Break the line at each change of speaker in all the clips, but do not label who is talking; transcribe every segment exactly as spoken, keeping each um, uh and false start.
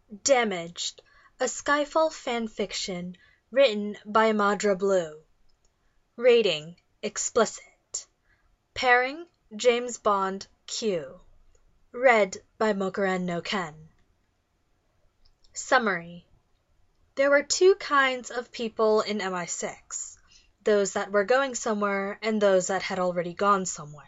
Damaged, a Skyfall fanfiction written by Madra Blue. Rating: explicit. Pairing: James Bond, Q. Read by Mokuren no Ken. Summary: There were two kinds of people in M I six, those that were going somewhere and those that had already gone somewhere.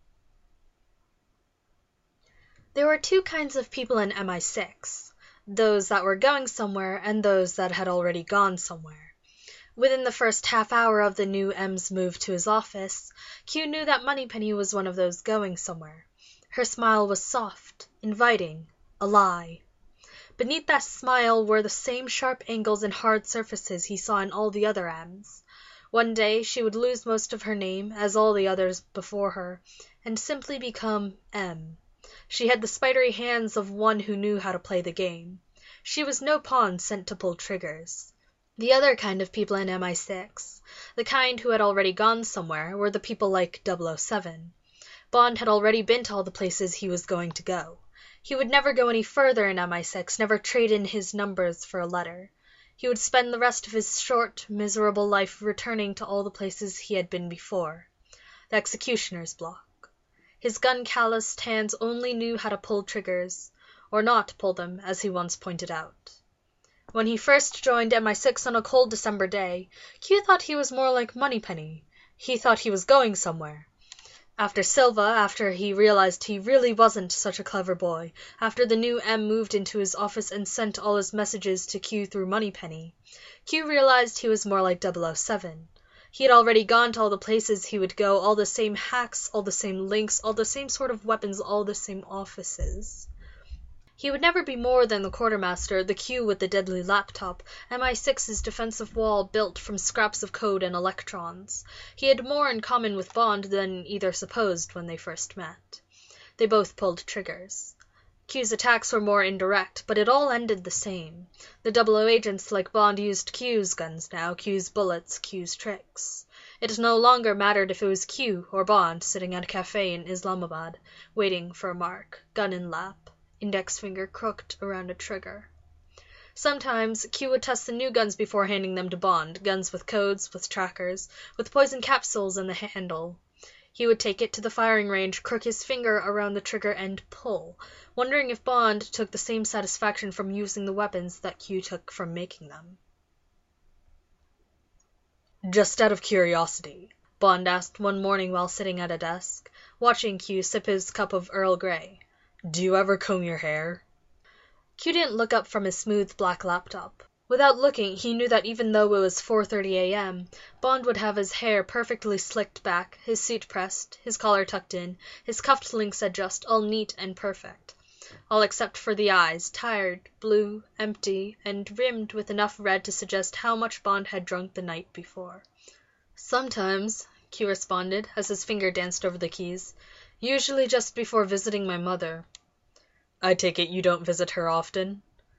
There were two kinds of people in M I six, those that were going somewhere and those that had already gone somewhere. Within the first half hour of the new M's move to his office, Q knew that Moneypenny was one of those going somewhere. Her smile was soft, inviting, a lie. Beneath that smile were the same sharp angles and hard surfaces he saw in all the other M's. One day she would lose most of her name, as all the others before her, and simply become M. She had the spidery hands of one who knew how to play the game. She was no pawn sent to pull triggers. The other kind of people in M I six, the kind who had already gone somewhere, were the people like double oh seven. Bond had already been to all the places he was going to go. He would never go any further in M I six, never trade in his numbers for a letter. He would spend the rest of his short, miserable life returning to all the places he had been before. The executioner's block. His gun-calloused hands only knew how to pull triggers, or not pull them, as he once pointed out. When he first joined M I six on a cold December day, Q thought he was more like Moneypenny. He thought he was going somewhere. After Silva, after he realized he really wasn't such a clever boy, after the new M moved into his office and sent all his messages to Q through Moneypenny, Q realized he was more like double oh seven. He had already gone to all the places he would go, all the same hacks, all the same links, all the same sort of weapons, all the same offices. He would never be more than the quartermaster, the Q with the deadly laptop, M I six's defensive wall built from scraps of code and electrons. He had more in common with Bond than either supposed when they first met. They both pulled triggers. Q's attacks were more indirect, but it all ended the same. The double O agents like Bond used Q's guns now, Q's bullets, Q's tricks. It no longer mattered if it was Q or Bond sitting at a cafe in Islamabad, waiting for a mark, gun in lap, index finger crooked around a trigger. Sometimes Q would test the new guns before handing them to Bond, guns with codes, with trackers, with poison capsules in the handle. He would take it to the firing range, crook his finger around the trigger and pull, wondering if Bond took the same satisfaction from using the weapons that Q took from making them. "Just out of curiosity," Bond asked one morning while sitting at a desk, watching Q sip his cup of Earl Grey, "do you ever comb your hair?" Q didn't look up from his smooth black laptop. Without looking, he knew that even though it was four thirty a m, Bond would have his hair perfectly slicked back, his suit pressed, his collar tucked in, his cuffed links adjust, all neat and perfect. All except for the eyes, tired, blue, empty, and rimmed with enough red to suggest how much Bond had drunk the night before. "Sometimes," Q responded, as his finger danced over the keys. "Usually just before visiting my mother." "I take it you don't visit her often?"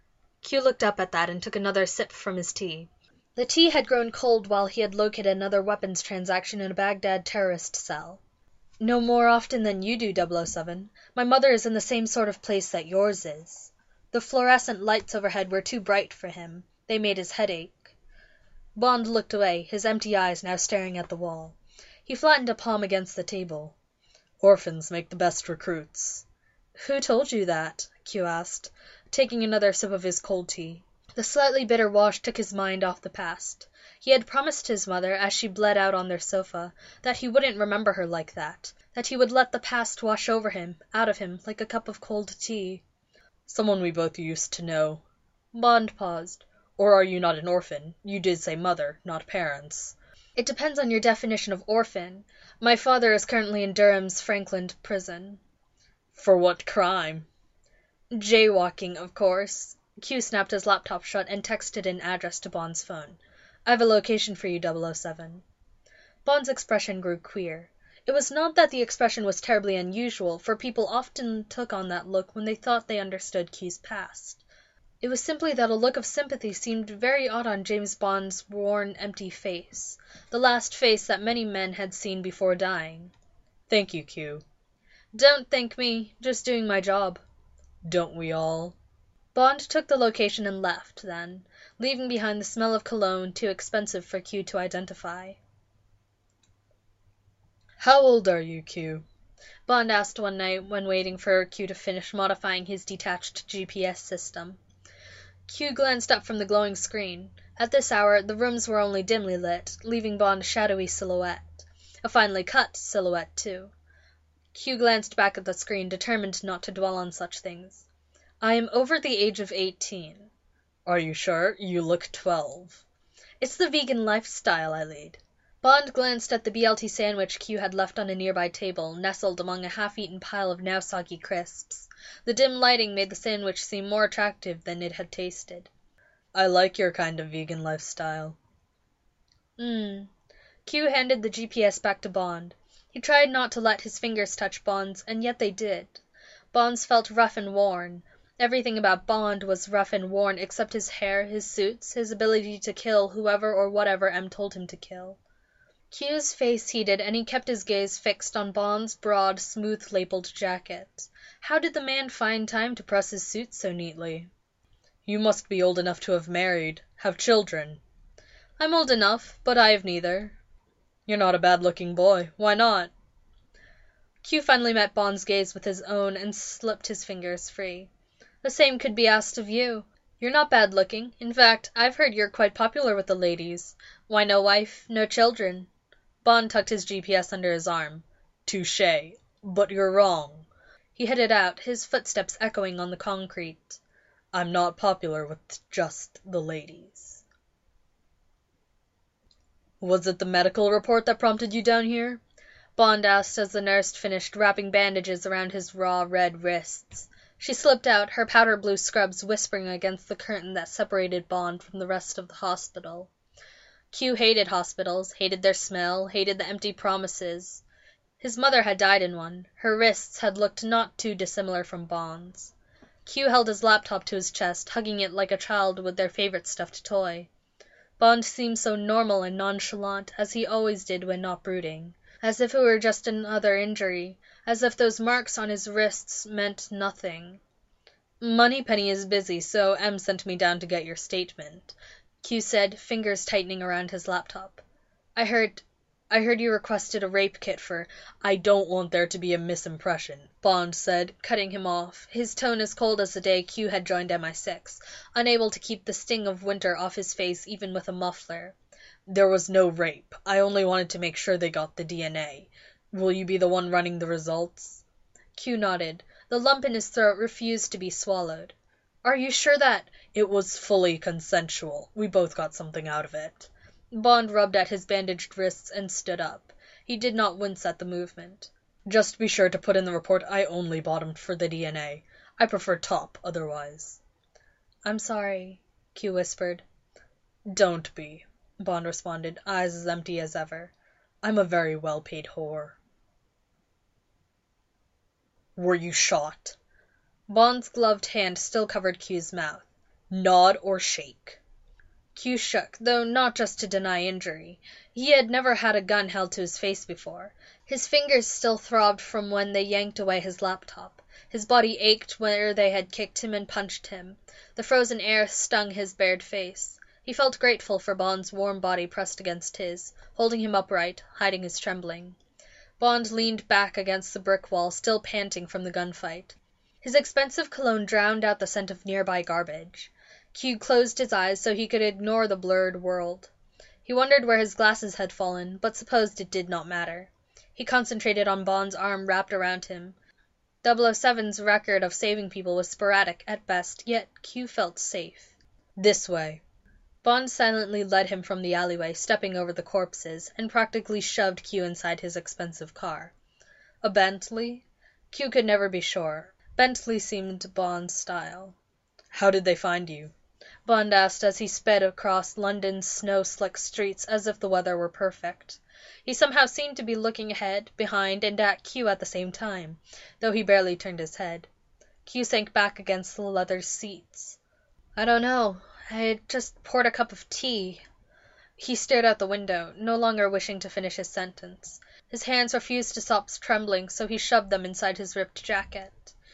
Q looked up at that and took another sip from his tea. The tea had grown cold while he had located another weapons transaction in a Baghdad terrorist cell. "No more often than you do, double oh seven. My mother is in the same sort of place that yours is." The fluorescent lights overhead were too bright for him. They made his head ache. Bond looked away, his empty eyes now staring at the wall. He flattened a palm against the table. "Orphans make the best recruits." "Who told you that?" Q asked, taking another sip of his cold tea. The slightly bitter wash took his mind off the past. He had promised his mother, as she bled out on their sofa, that he wouldn't remember her like that, that he would let the past wash over him, out of him, like a cup of cold tea. "Someone we both used to know." Bond paused. "Or are you not an orphan? You did say mother, not parents." "It depends on your definition of orphan. My father is currently in Durham's Frankland prison." "For what crime?" "Jaywalking, of course." Q snapped his laptop shut and texted an address to Bond's phone. "I have a location for you, double oh seven." Bond's expression grew queer. It was not that the expression was terribly unusual, for people often took on that look when they thought they understood Q's past. It was simply that a look of sympathy seemed very odd on James Bond's worn, empty face, the last face that many men had seen before dying. "Thank you, Q." "Don't thank me. Just doing my job." "Don't we all?" Bond took the location and left, then, leaving behind the smell of cologne too expensive for Q to identify.
"How old are you, Q?"
Bond asked one night when waiting for Q to finish modifying his detached G P S system. Q glanced up from the glowing screen. At this hour, the rooms were only dimly lit, leaving Bond a shadowy silhouette. A finely cut silhouette, too. Q glanced back at the screen, determined not to dwell on such things. "I am over the age of eighteen."
"Are you sure? You look twelve."
"It's the vegan lifestyle I lead." Bond glanced at the B L T sandwich Q had left on a nearby table, nestled among a half-eaten pile of now soggy crisps. The dim lighting made the sandwich seem more attractive than it had tasted.
"I like your kind of vegan lifestyle."
Hmm. Q handed the G P S back to Bond. He tried not to let his fingers touch Bond's, and yet they did. Bond's felt rough and worn. Everything about Bond was rough and worn except his hair, his suits, his ability to kill whoever or whatever M told him to kill. Q's face heated, and he kept his gaze fixed on Bond's broad, smooth-lapeled jacket. How did the man find time to press his suit so neatly?
"You must be old enough to have married, have children."
"I'm old enough, but I have neither."
"You're not a bad-looking boy. Why not?"
Q finally met Bond's gaze with his own and slipped his fingers free. "The same could be asked of you. You're not bad-looking. In fact, I've heard you're quite popular with the ladies. Why no wife, no children?" Bond tucked his G P S under his arm.
"Touché. But you're wrong."
He headed out, his footsteps echoing on the concrete.
"I'm not popular with just the ladies." "Was it the medical report that prompted you down here?"
Bond asked as the nurse finished wrapping bandages around his raw, red wrists. She slipped out, her powder-blue scrubs whispering against the curtain that separated Bond from the rest of the hospital. Q hated hospitals, hated their smell, hated the empty promises. His mother had died in one. Her wrists had looked not too dissimilar from Bond's. Q held his laptop to his chest, hugging it like a child with their favorite stuffed toy. Bond seemed so normal and nonchalant, as he always did when not brooding. As if it were just another injury. As if those marks on his wrists meant nothing.
"Moneypenny is busy, so M sent me down to get your statement,"
Q said, fingers tightening around his laptop. I heard... I heard you requested a rape kit for—"
"I don't want there to be a misimpression," Bond said, cutting him off, his tone as cold as the day Q had joined M I six, unable to keep the sting of winter off his face even with a muffler. "There was no rape. I only wanted to make sure they got the D N A. Will you be the one running the results?"
Q nodded. The lump in his throat refused to be swallowed. "Are you sure that—"
"It was fully consensual. We both got something out of it."
Bond rubbed at his bandaged wrists and stood up. He did not wince at the movement.
"Just be sure to put in the report I only bottomed for the D N A. I prefer top, otherwise."
"I'm sorry," Q whispered.
"Don't be," Bond responded, eyes as empty as ever. "I'm a very well-paid whore." "Were you shot?"
Bond's gloved hand still covered Q's mouth.
"Nod or shake."
Q shook, though not just to deny injury. He had never had a gun held to his face before. His fingers still throbbed from when they yanked away his laptop. His body ached where they had kicked him and punched him. The frozen air stung his bared face. He felt grateful for Bond's warm body pressed against his, holding him upright, hiding his trembling. Bond leaned back against the brick wall, still panting from the gunfight. His expensive cologne drowned out the scent of nearby garbage. Q closed his eyes so he could ignore the blurred world. He wondered where his glasses had fallen, but supposed it did not matter. He concentrated on Bond's arm wrapped around him. double oh seven's record of saving people was sporadic at best, yet Q felt safe.
"This way."
Bond silently led him from the alleyway, stepping over the corpses, and practically shoved Q inside his expensive car. A Bentley? Q could never be sure. Bentley seemed Bond's style.
"How did they find you?"
Bond asked as he sped across London's snow-slick streets as if the weather were perfect. He somehow seemed to be looking ahead, behind, and at Q at the same time, though he barely turned his head. Q sank back against the leather seats. "I don't know. I had just poured a cup of tea." He stared out the window, no longer wishing to finish his sentence. His hands refused to stop trembling, so he shoved them inside his ripped jacket.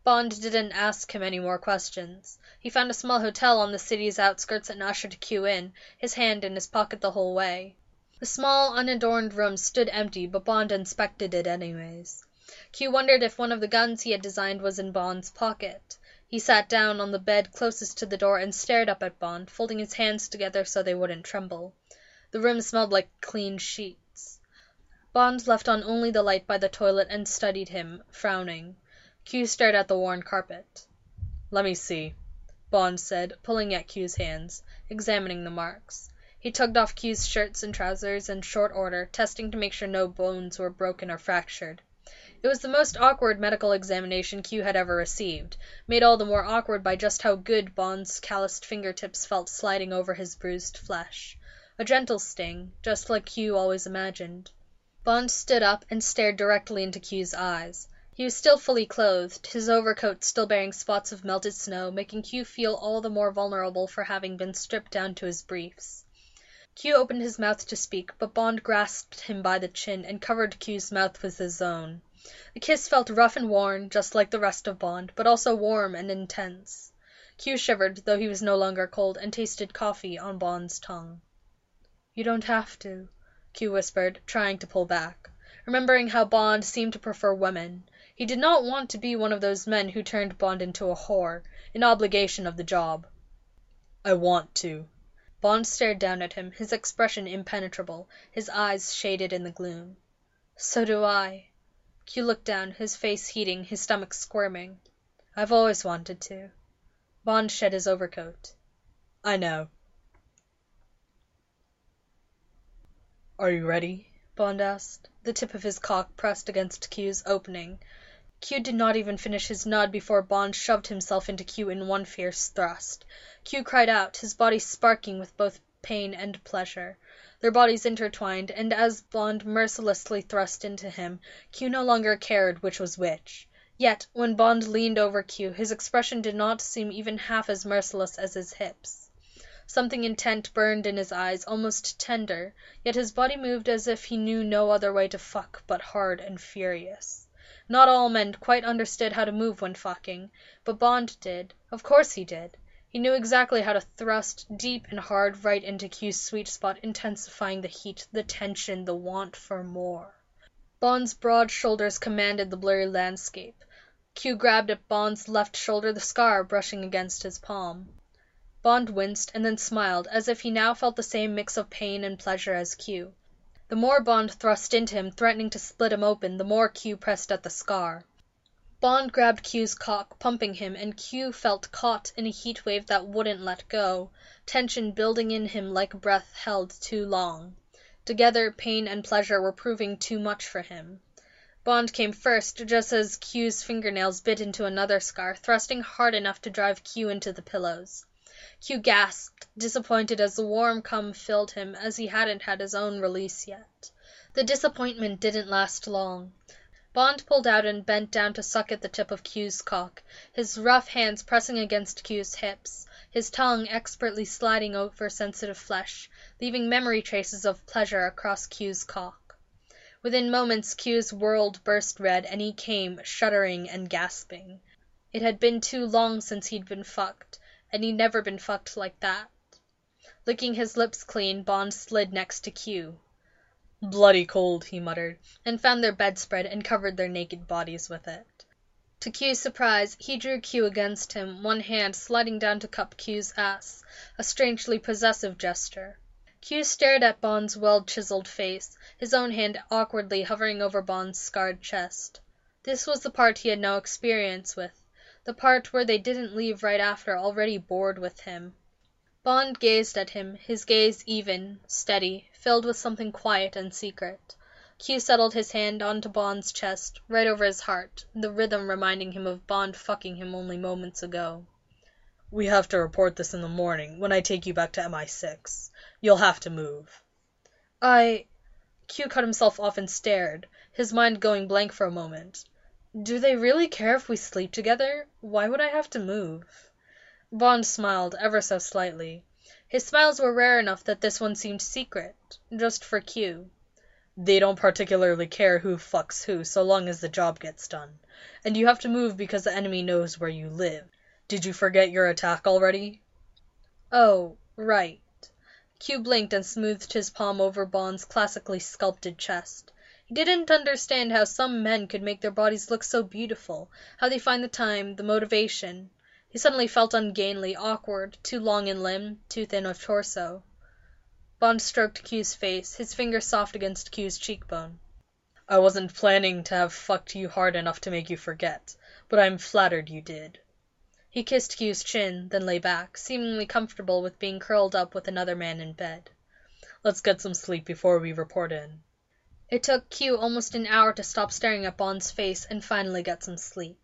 Bond didn't ask him any more questions. He found a small hotel on the city's outskirts and ushered Q in, his hand in his pocket the whole way. The small, unadorned room stood empty, but Bond inspected it anyways. Q wondered if one of the guns he had designed was in Bond's pocket. He sat down on the bed closest to the door and stared up at Bond, folding his hands together so they wouldn't tremble. The room smelled like clean sheets. Bond left on only the light by the toilet and studied him, frowning. Q stared at the worn carpet. "Let me see," Bond said, pulling at Q's hands, examining the marks. He tugged off Q's shirts and trousers in short order, testing to make sure no bones were broken or fractured. It was the most awkward medical examination Q had ever received, made all the more awkward by just how good Bond's calloused fingertips felt sliding over his bruised flesh. A gentle sting, just like Q always imagined. Bond stood up and stared directly into Q's eyes. He was still fully clothed, his overcoat still bearing spots of melted snow, making Q feel all the more vulnerable for having been stripped down to his briefs. Q opened his mouth to speak, but Bond grasped him by the chin and covered Q's mouth with his own. The kiss felt rough and worn, just like the rest of Bond, but also warm and intense. Q shivered, though he was no longer cold, and tasted coffee on Bond's tongue. "You don't have to," Q whispered, trying to pull back, remembering how Bond seemed to prefer women. He did not want to be one of those men who turned Bond into a whore, an obligation of the job. "I want to." Bond stared down at him, his expression impenetrable, his eyes shaded in the gloom. "So do I." Q looked down, his face heating, his stomach squirming. "I've always wanted to." Bond shed his overcoat. "I know." "Are you ready?" Bond asked, the tip of his cock pressed against Q's opening. Q did not even finish his nod before Bond shoved himself into Q in one fierce thrust. Q cried out, his body sparking with both pain and pleasure. Their bodies intertwined, and as Bond mercilessly thrust into him, Q no longer cared which was which. Yet, when Bond leaned over Q, his expression did not seem even half as merciless as his hips. Something intent burned in his eyes, almost tender, yet his body moved as if he knew no other way to fuck but hard and furious. Not all men quite understood how to move when fucking, but Bond did. Of course he did. He knew exactly how to thrust deep and hard right into Q's sweet spot, intensifying the heat, the tension, the want for more. Bond's broad shoulders commanded the blurry landscape. Q grabbed at Bond's left shoulder, the scar brushing against his palm. Bond winced and then smiled, as if he now felt the same mix of pain and pleasure as Q. The more Bond thrust into him, threatening to split him open, the more Q pressed at the scar. Bond grabbed Q's cock, pumping him, and Q felt caught in a heat wave that wouldn't let go, tension building in him like breath held too long. Together, pain and pleasure were proving too much for him. Bond came first, just as Q's fingernails bit into another scar, thrusting hard enough to drive Q into the pillows. Q gasped, disappointed as the warm cum filled him, as he hadn't had his own release yet. The disappointment didn't last long. Bond pulled out and bent down to suck at the tip of Q's cock, his rough hands pressing against Q's hips, his tongue expertly sliding over sensitive flesh, leaving memory traces of pleasure across Q's cock. Within moments Q's world burst red, and he came, shuddering and gasping. It had been too long since he'd been fucked, and he'd never been fucked like that. Licking his lips clean, Bond slid next to Q. "Bloody cold," he muttered, and found their bedspread and covered their naked bodies with it. To Q's surprise, he drew Q against him, one hand sliding down to cup Q's ass, a strangely possessive gesture. Q stared at Bond's well-chiseled face, his own hand awkwardly hovering over Bond's scarred chest. This was the part he had no experience with, the part where they didn't leave right after, already bored with him. Bond gazed at him, his gaze even, steady, filled with something quiet and secret. Q settled his hand onto Bond's chest, right over his heart, the rhythm reminding him of Bond fucking him only moments ago. "We have to report this in the morning, when I take you back to M I six. You'll have to move." I... Q cut himself off and stared, his mind going blank for a moment. "Do they really care if we sleep together? Why would I have to move?" Bond smiled, ever so slightly. His smiles were rare enough that this one seemed secret, just for Q. "They don't particularly care who fucks who, so long as the job gets done. And you have to move because the enemy knows where you live. Did you forget your attack already?
Oh, right.
Q blinked and smoothed his palm over Bond's classically sculpted chest. He didn't understand how some men could make their bodies look so beautiful, how they find the time, the motivation. He suddenly felt ungainly, awkward, too long in limb, too thin of torso. Bond stroked Q's face, his finger soft against Q's cheekbone. I wasn't planning to have fucked you hard enough to make you forget, but I'm flattered you did. He kissed Q's chin, then lay back, seemingly comfortable with being curled up with another man in bed. Let's get some sleep before we report in. It took Q almost an hour to stop staring at Bond's face and finally get some sleep.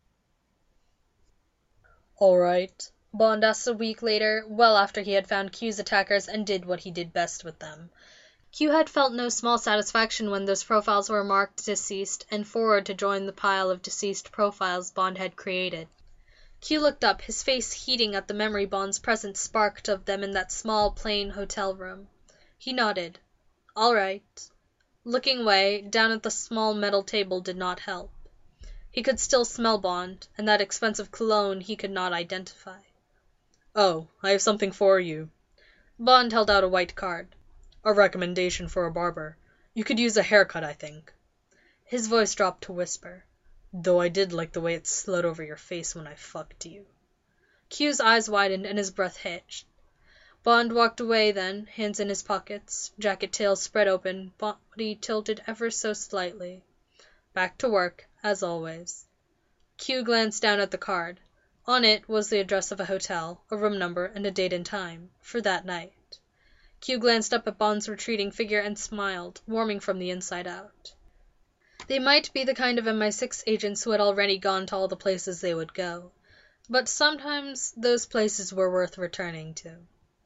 All right, Bond asked a week later, well after he had found Q's attackers and did what he did best with them.
Q had felt no small satisfaction when those profiles were marked deceased and forwarded to join the pile of deceased profiles Bond had created. Q looked up, his face heating at the memory Bond's presence sparked of them in that small, plain hotel room. He nodded. All right. Looking away, down at the small metal table did not help. He could still smell Bond, and that expensive cologne he could not identify. Oh, I have something for you. Bond held out a white card. A recommendation for a barber. You could use a haircut, I think. His voice dropped to whisper. Though I did like the way it slid over your face when I fucked you. Q's eyes widened and his breath hitched. Bond walked away then, hands in his pockets, jacket tails spread open, body tilted ever so slightly. Back to work, as always. Q glanced down at the card. On it was the address of a hotel, a room number, and a date and time, for that night. Q glanced up at Bond's retreating figure and smiled, warming from the inside out. They might be the kind of M I six agents who had already gone to all the places they would go, but sometimes those places were worth returning to.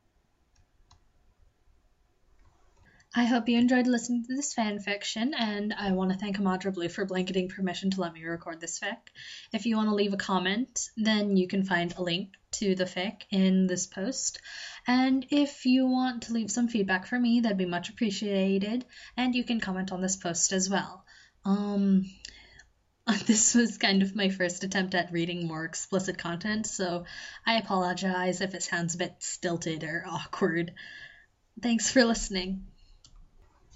I hope you enjoyed listening to this fan fiction, and I want to thank Amadra Blue for blanketing permission to let me record this fic. If you want to leave a comment, then you can find a link to the fic in this post. And if you want to leave some feedback for me, that'd be much appreciated, and you can comment on this post as well. Um, this was kind of my first attempt at reading more explicit content, so I apologize if it sounds a bit stilted or awkward. Thanks for listening.